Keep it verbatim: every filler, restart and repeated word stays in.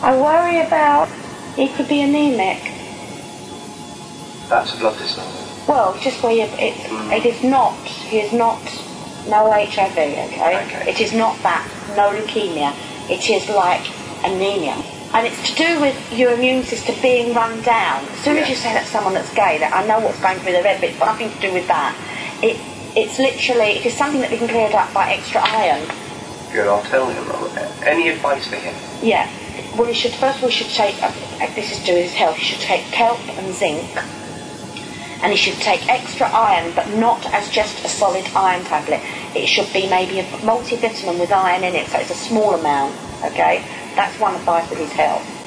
I worry about he could be anemic. That's a blood disorder. Well, just where you, it, Mm. it is not, he is not, no H I V, okay? Okay. It is not that, no leukemia. It is like anemia. And it's to do with your immune system being run down. As soon as Yeah. you say that to someone that's gay, that I know what's going through their head, but it's got nothing to do with that. It, it's literally, it is something that we can clear up by extra iron. Good, I'll tell him. Any advice for him? Yeah. Well, he should, first of all, he should take, uh, this is to do with his health, he should take kelp and zinc. And he should take extra iron, but not as just a solid iron tablet. It should be maybe a multivitamin with iron in it, so it's a small amount, okay? That's one advice with his health.